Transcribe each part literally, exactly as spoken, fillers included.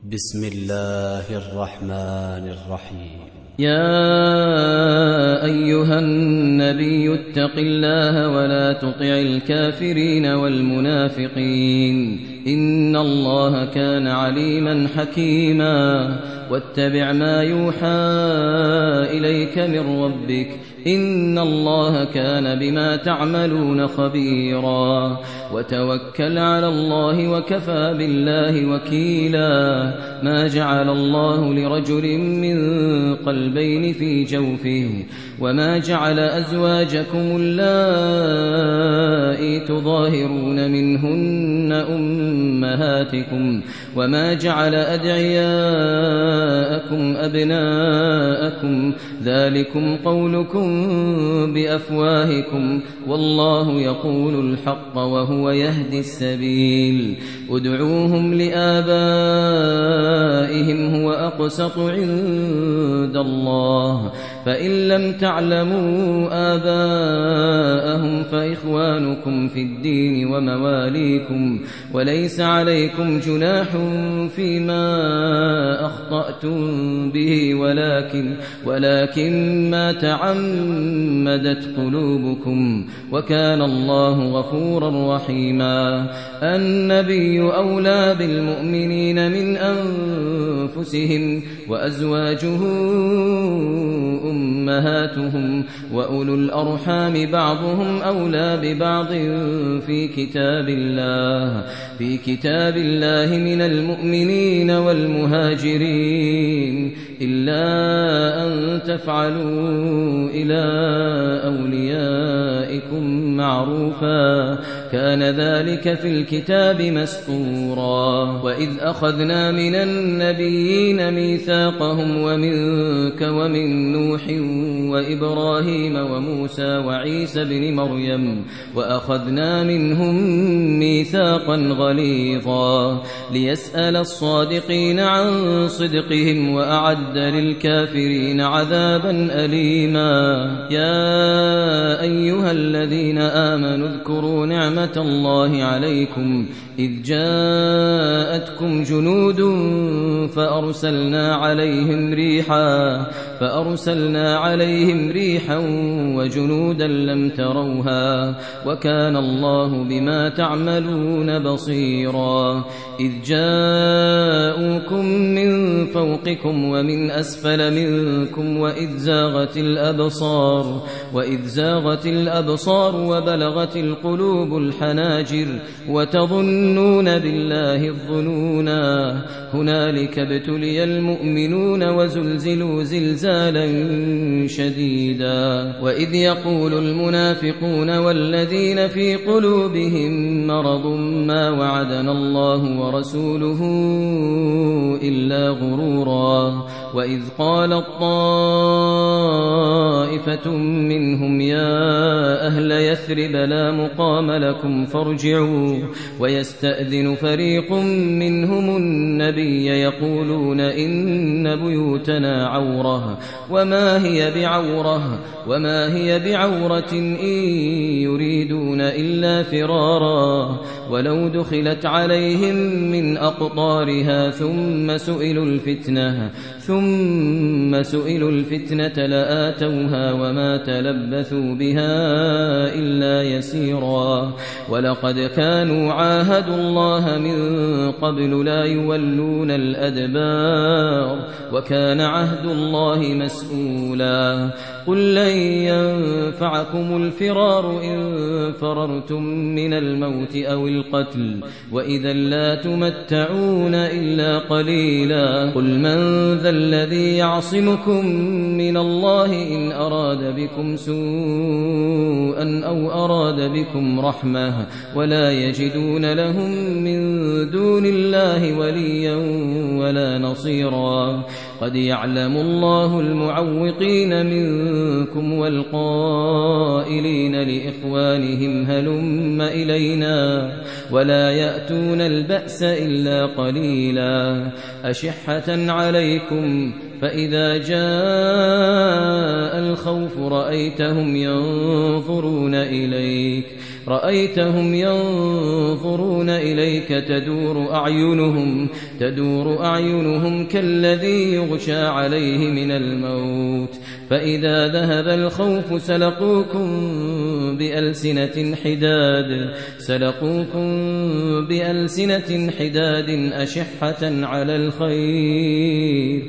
بسم الله الرحمن الرحيم. يا أيها النبي اتق الله ولا تطع الكافرين والمنافقين إن الله كان عليما حكيما واتبع ما يوحى إليك من ربك إن الله كان بما تعملون خبيرا وتوكل على الله وكفى بالله وكيلا ما جعل الله لرجل من قلبين في جوفه وما جعل أزواجكم اللائي تظاهرون منهن أمهاتكم وما جعل أدعياءكم أبناءكم ذلكم قولكم بأفواهكم والله يقول الحق وهو يهدي السبيل ادعوهم لآبائهم هو أقسط عند الله فإن لم تعلموا آباءهم فإخوانكم في الدين ومواليكم وليس عليكم جناح فيما أخطأتم به ولكن, ولكن ما تعمدت قلوبكم وكان الله غفورا رحيما. النبي أولى بالمؤمنين من أنفسهم وأزواجه أمهاتهم وأولو الأرحام بعضهم أولى ببعض في كتاب الله في كتاب الله من المؤمنين والمهاجرين إلا أن تفعلوا إلى أوليائكم معروفا كان ذلك في الكتاب مسطورا. وإذ أخذنا من النبيين ميثاقهم ومنك ومن نوح وإبراهيم وموسى وعيسى بن مريم وأخذنا منهم ميثاقا غليظا ليسأل الصادقين عن صدقهم وأعد للكافرين عذابا أليما. يا أيها الذين آمنوا اذكروا نعمة الله عليكم إذ جاءتكم جنود فأرسلنا عليهم ريحا فأرسلنا عليهم ريحا وجنودا لم تروها وكان الله بما تعملون بصيرا. إذ جاءوكم من فوقكم ومن أسفل منكم وإذ زاغت الأبصار وإذ زاغت الأبصار وبلغت القلوب الحناجر وتظنون بالله الظنونا هنالك ابتلي المؤمنون وزلزلوا زلزالا شديدا. وإذ يقول المنافقون والذين في قلوبهم مرض ما وعدنا الله ورسوله إلا غرورا. وإذ قالت طائفة منهم يا أهل يثرب لا مقام لكم فارجعوا ويستأذن فريق منهم النبي يقولون إن بيوتنا عورة وما هي بعورة وما هي بعورة إن يريدون إلا فرارا ولو دخلت عليهم من أقطارها ثم سئلوا الفتنة ثم سئلوا الفتنة لآتوها وما تلبثوا بها إلا يسيرا. ولقد كانوا عاهدوا الله من قبل لا يولون الأدبار وكان عهد الله مسؤولا. قل لن ينفعكم الفرار إن فررتم من الموت أو القتل وإذا لا تمتعون إلا قليلا. قل من ذا الذي يعصمكم من الله إن أراد بكم سوءا أو أراد بكم رحمة ولا يجدون لهم من دون الله وليا ولا نصيرا. قد يعلم الله المعوقين منكم والقائلين لإخوانهم هلم إلينا ولا يأتون البأس إلا قليلا. أشحة عليكم فإذا جاء الخوف رأيتهم ينظرون إليك رأيتهم ينظرون إليك تدور أعينهم تدور أعينهم كالذي يغشى عليه من الموت فإذا ذهب الخوف سلقوكم بألسنة حداد سلقوكم بألسنة حداد أشحة على الخير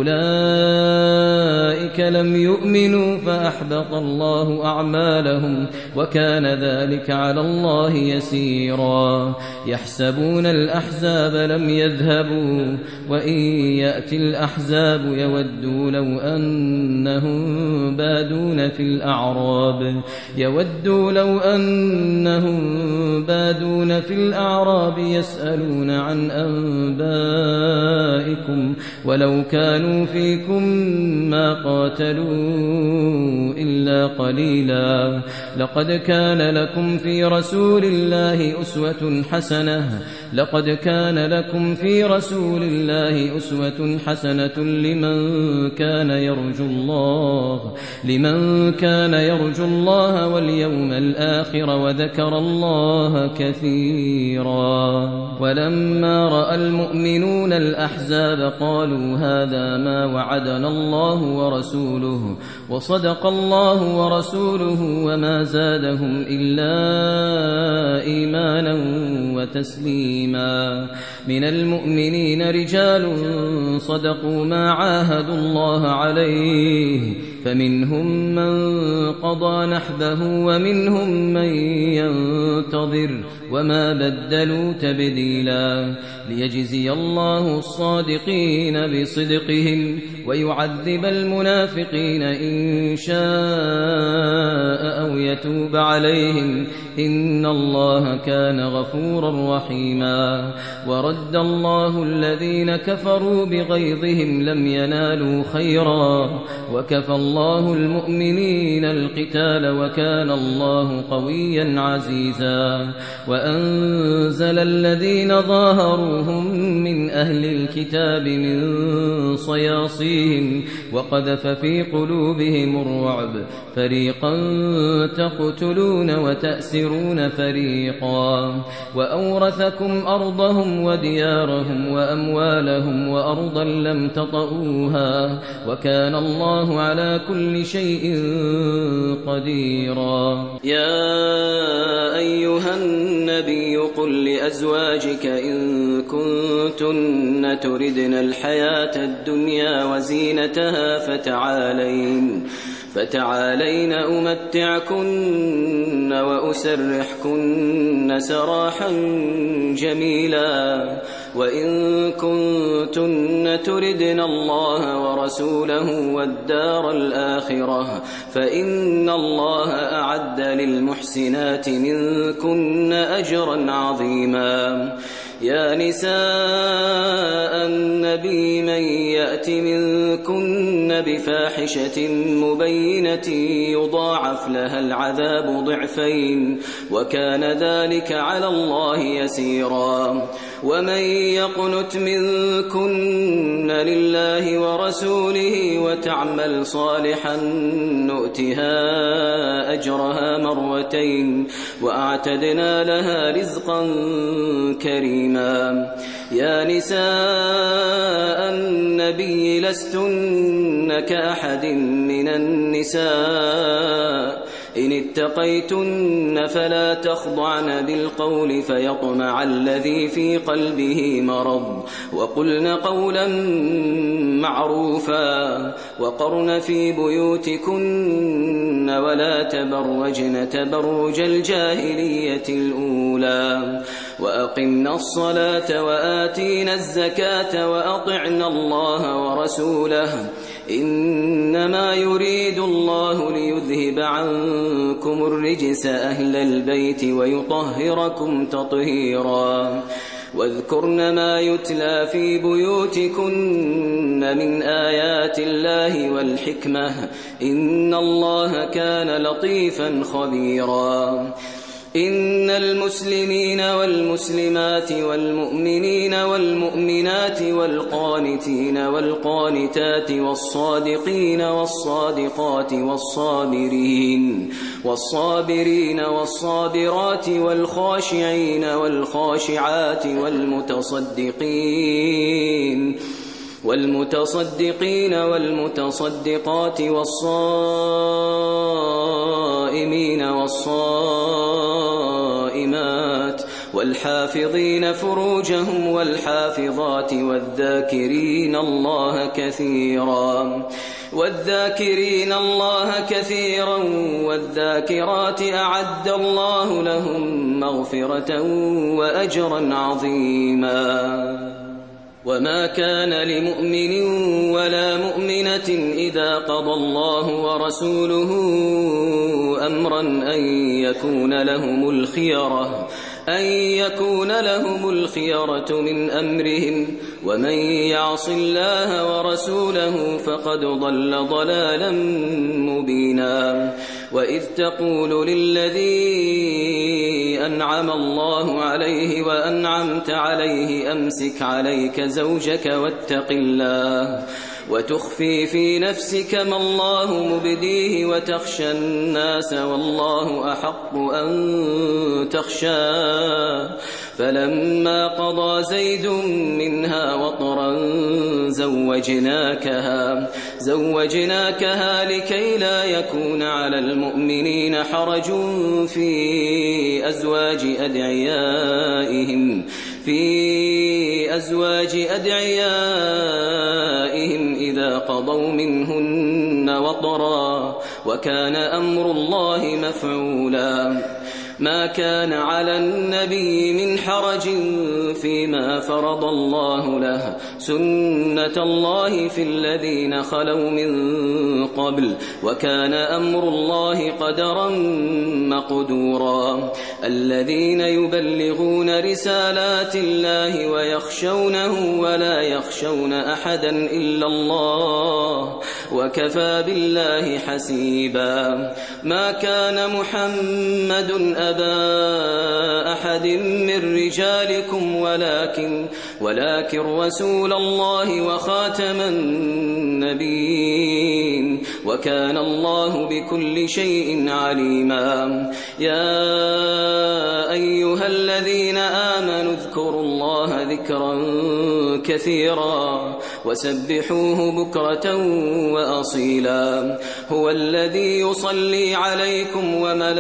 أولئك لم يؤمنوا فأحبط الله أعمالهم وكان ذلك على الله يسيرا يحسبون الأحزاب لم يذهبوا وإن يأتي الأحزاب يودوا لو أنهم بادون في الأعراب يودوا لو أنهم بادون في الأعراب يسألون عن أنبائكم ولو كانوا فيكم ما قاتلوا إلا قليلا لقد كان لكم في رسول الله أسوة حسنة لقد كان لكم في رسول الله أسوة حسنة لمن كان يرجو الله لمن كان يرجو الله واليوم الآخر وذكر الله كثيرا ولما رأى المؤمنون الأحزاب قالوا هذا ما وعدنا الله ورسوله وصدق الله ورسوله وما زادهم إلا إيمانا وتسليما من المؤمنين رجال صدقوا ما عاهدوا الله عليه فمنهم من قضى نحبه ومنهم من ينتظر وما بدلوا تبديلا ليجزي الله الصادقين بصدقهم ويعذب المنافقين إن شاء أو يتوب عليهم إن الله كان غفورا رحيما ورد الله الذين كفروا بغيظهم لم ينالوا خيرا وكفى الله المؤمنين القتال وكان الله قويا عزيزا وأنزل الذين ظاهروهم من أهل الكتاب من صياصيهم وقذف في قلوبهم الرعب فريقا تقتلون وتأسرون فريقا وأورثكم أرضهم وديارهم وأموالهم وأرضا لم تطئوها وكان الله على كل شيء قديرا يا أيها النبي قل لأزواجك إن كنتن تردن الحياة الدنيا وزينتها فتعالين فتعالين أمتعكن وأسرحكن سراحا جميلا وإن كنتن تردن الله ورسوله والدار الآخرة فإن الله أعد للمحسنات منكن أجرا عظيما يا نساء النبي من يأت منكن بفاحشة مبينة يضاعف لها العذاب ضعفين وكان ذلك على الله يسيرا ومن يقنت منكن لله ورسوله وتعمل صالحا نؤتها أجرها مرتين وأعتدنا لها رزقا كريما يا نساء النبي لستن كأحد من النساء إن اتقيتن فلا تخضعن بالقول فيطمع الذي في قلبه مرض وقلن قولا معروفا وقرن في بيوتكن ولا تبرجن تبرج الجاهلية الأولى وأقمنا الصلاة وآتينا الزكاة وأطعنا الله ورسوله إنما يريد الله ليذهب عنكم الرجس أهل البيت ويطهركم تطهيرا واذكرن ما يتلى في بيوتكن من آيات الله والحكمة إن الله كان لطيفا خبيرا إن المسلمين والمسلمات والمؤمنين والمؤمنات والقانتين والقانتات والصادقين والصادقات والصابرين والصابرين والصابرات والخاشعين والخاشعات والمتصدقين والمتصدقين والمتصدقات والصائمين والصائمات والحافظين فروجهم والحافظات والذاكرين الله كثيرا والذاكرين الله كثيرا والذاكرات أعد الله لهم مغفرة وأجرا عظيما. وما كان لمؤمن ولا مؤمنة إذا قضى الله ورسوله أمرا أن يكون لهم الخيرة أن يكون لهم الخيرة من أمرهم ومن يعص الله ورسوله فقد ضل ضلالا مبينا. وإذ تقول للذي أنعم الله عليه وأنعمت عليه أمسك عليك زوجك واتق الله وتخفي في نفسك ما الله مبديه وتخشى الناس والله أحق أن تخشاه فلما قضى زيد منها وطرا زوجناكها زوجناكها لكي لا يكون على المؤمنين حرج في أزواج أدعيائهم في أزواج أدعيائهم إذا قضوا منهن وطرا وكان أمر الله مفعولا. ما كان على النبي من حرج فيما فرض الله له سنة الله في الذين خلوا من قبل وكان أمر الله قدرا مقدورا. الذين يبلغون رسالات الله ويخشونه ولا يخشون أحدا إلا الله وكفى بالله حسيبا. ما كان محمد أبا أحد من رجالكم ولكن ولكن رسول الله وخاتم النبيين وكان الله بكل شيء عليما. يا أيها الذين آمنوا اذكروا الله ذكرا كثيرا وسبحوه بكرة وأصيلا. هو الذي يصلي عليكم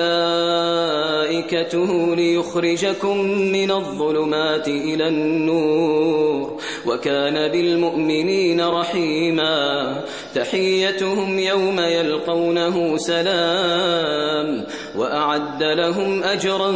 وملائكته ليخرجكم من الظلمات إلى النور وكان بالمؤمنين رحيما. تحيتهم يوم يلقونه سلام وأعد لهم أجرا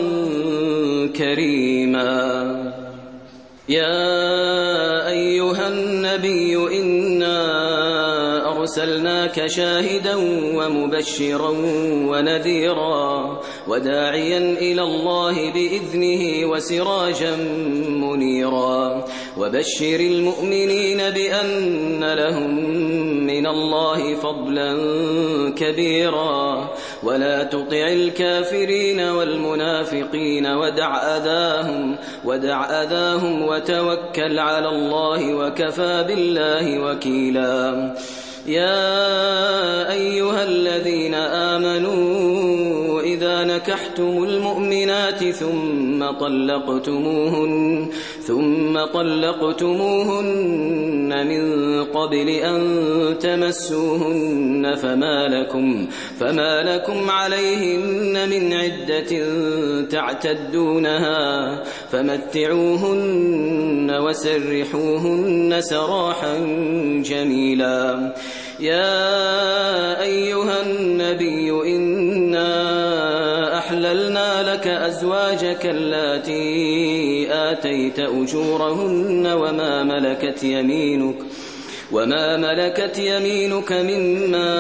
كريما. يا أيها النبي إنا أرسلناك شاهدا ومبشرا ونذيرا وداعيا إلى الله بإذنه وسراجا منيرا. وبشر المؤمنين بأن لهم من الله فضلا كبيرا ولا تطع الكافرين والمنافقين ودع أذاهم ودع أذاهم وتوكل على الله وكفى بالله وكيلا. يا أيها الذين آمنوا إذا نكحتم المؤمنات ثم طلقتموهن ثم طلقتموهن من قبل أن تمسوهن فما لكم فما لكم عليهن من عدة تعتدونها فمتعوهن وسرحوهن سراحا جميلا. يا أيها النبي إنا أحللنا لك أزواجك اللاتي آتيت أجورهن وما ملكت يمينك وما ملكت يمينك مما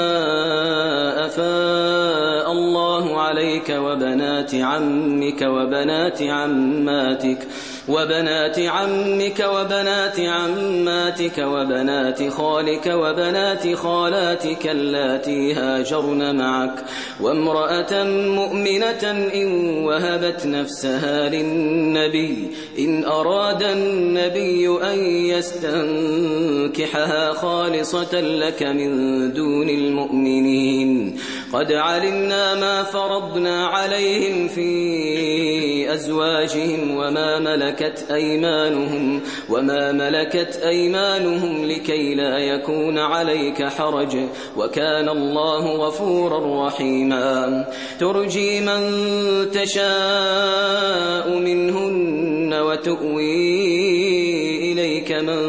أفاء الله عليك وبنات عمك وبنات عماتك وبنات عمك وبنات عماتك وبنات خالك وبنات خالاتك اللاتي هاجرن معك وامرأة مؤمنة إن وهبت نفسها للنبي إن أراد النبي أن يستنكحها خالصة لك من دون المؤمنين قد علمنا ما فرضنا عليهم في أزواجهم وما ملكت أيمانهم وما ملكت أيمانهم لكي لا يكون عليك حرج وكان الله غفورا رحيما ترجي من تشاء منهن وتؤوي إليك من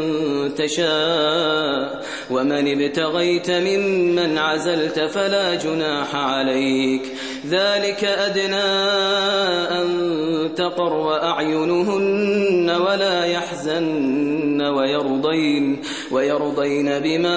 تشاء ومن ابتغيت ممن عزلت فلا جناح عليك ذلك أدنى أن تقر أعينهن ولا يحزن ويرضين, ويرضين بما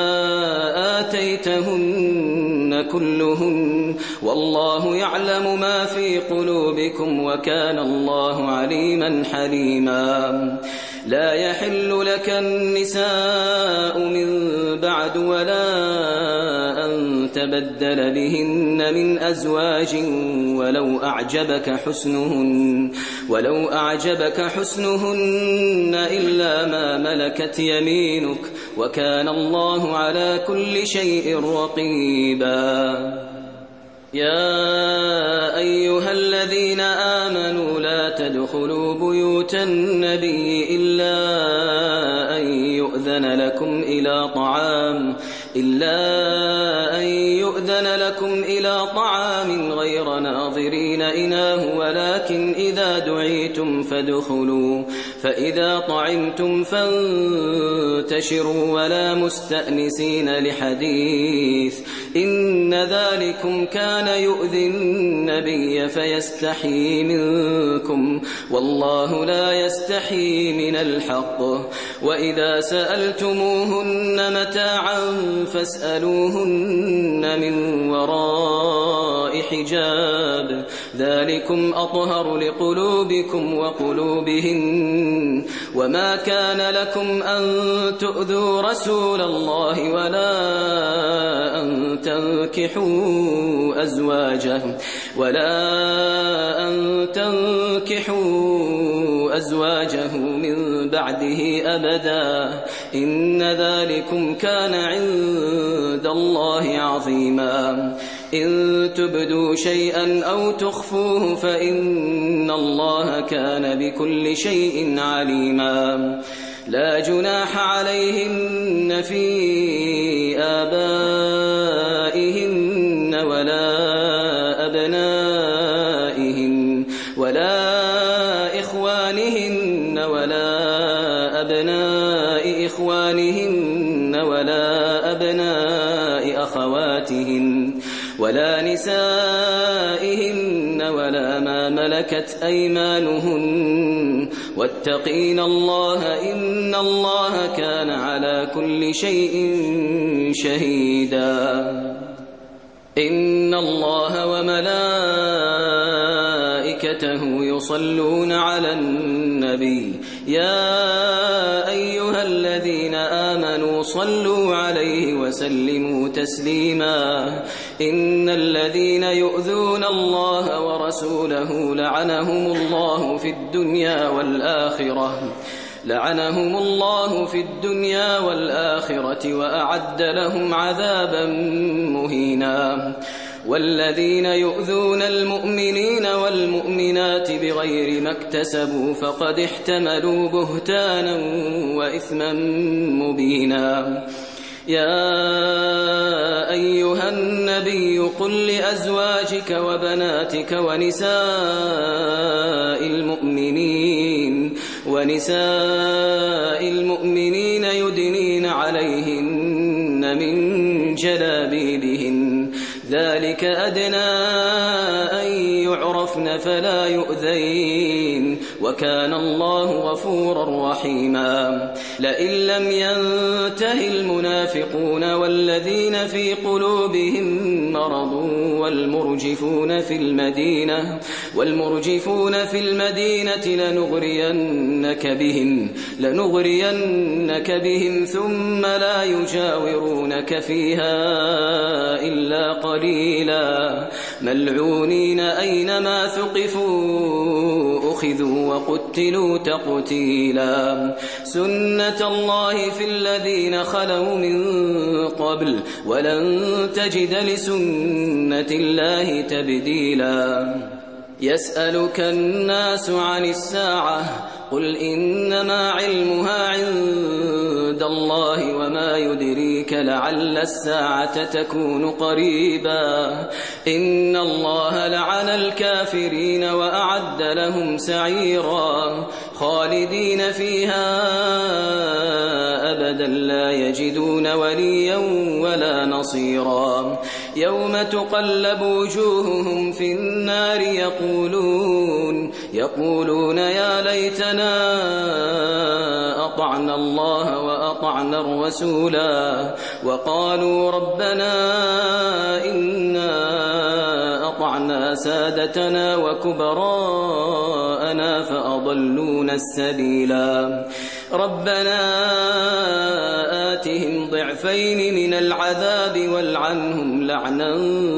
آتيتهن كلهن والله يعلم ما في قلوبكم وكان الله عليما حليما لا يحل لك النساء من بعد ولا أن تبدل بهن من أزواج ولو أعجبك حسنهن ولو أعجبك حسنهن إلا ما ملكت يمينك وكان الله على كل شيء رقيبا يا أيها الذين آمنوا لا تدخلوا بيوت النبي إلا أن يؤذن لكم إلى طعام إلا أن يؤذن لكم إلى طعام غير ناظرين إناه ولكن إذا دعيتم فادخلوا فإذا طعمتم فانتشروا ولا مستأنسين لحديث إن ذلكم كان يؤذي النبي فيستحيي منكم والله لا يستحيي من الحق وإذا سألتموهن متاعا فاسألوهن من وراء حجاب ذلكم أطهر لقلوبكم وقلوبهن وما كان لكم أن تؤذوا رسول الله ولا أن تنكحوا أزواجه ولا أن تنكحوا أزواجه من بعده أبدا إن ذلكم كان عند الله عظيما إن تبدوا شيئا أو تخفوه فإن الله كان بكل شيء عليما لا جناح عليهن في آبائهن ولا أبنائهن ولا إخوانهن ولا أبناء إخوانهن ولا أبناء أخواتهن ولا نسائهن ولا ما ملكت أيمانهن واتقين الله إن الله كان على كل شيء شهيدا إن الله وملائكته يصلون على النبي يا أيها الذين آمنوا صلوا عليه وسلموا تسليما إن الذين يؤذون الله ورسوله لعنهم الله في الدنيا والآخرة لعنهم الله في الدنيا والآخرة وأعد لهم عذابا مهينا والذين يؤذون المؤمنين والمؤمنات بغير ما اكتسبوا فقد احتملوا بهتانا وإثما مبينا يا أيها النبي قل لأزواجك وبناتك ونساء المؤمنين ونساء المؤمنين يدنين عليهن من جلابيبهن ذلك أدنى أن يعرفن فلا يؤذين وكان الله غفورا رحيما لئن لم ينته المنافقون والذين في قلوبهم مرض والمرجفون في المدينة والمرجفون في المدينة لنغرينك بهم, لنغرينك بهم ثم لا يجاورونك فيها إلا قليلا ملعونين أينما ثقفوا أخذوا وقتلوا تقتيلا سنة الله في الذين خلوا من قبل ولن تجد لسنة الله تبديلا يسألك الناس عن الساعة قل إنما علمها عند الله وما يدريك لعل الساعة تكون قريبا إن الله لعن الكافرين وأعد لهم سعيرا خالدين فيها أبدا لا يجدون وليا ولا نصيرا يوم تقلب وجوههم في النار يقولون, يقولون يا ليتنا أطعنا الله وأطعنا الرسولا وقالوا ربنا إنا أطعنا سادتنا وكبراءنا فأضلونا السبيلا ربنا آتهم ضعفين من العذاب والعنهم لعنا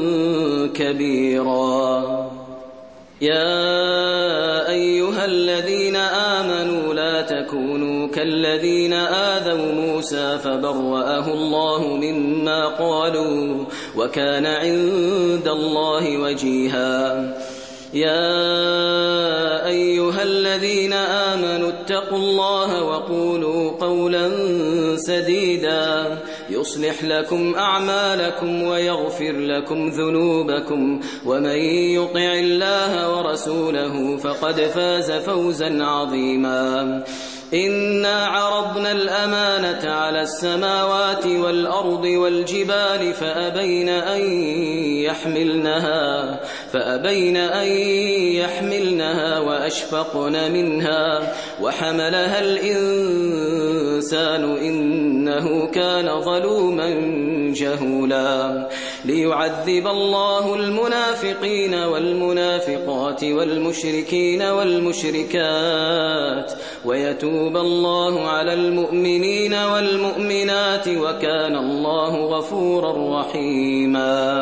كبيرا يا أيها الذين آمنوا لا تكونوا كالذين آذوا موسى فبرأه الله مما قالوا وكان عند الله وجيها يا أيها الذين آمنوا اتقوا الله وقولوا قولا سديدا يصلح لكم أعمالكم ويغفر لكم ذنوبكم ومن يطع الله ورسوله فقد فاز فوزا عظيما إنا عرضنا الأمانة على السماوات والأرض والجبال فأبين أن يحملنها, فأبين أن يحملنها وأشفقن منها وحملها الإنسان إنه كان ظلوما جهولا ليعذب الله المنافقين والمنافقات والمشركين والمشركات ويتوب الله على المؤمنين والمؤمنات وكان الله غفورا رحيما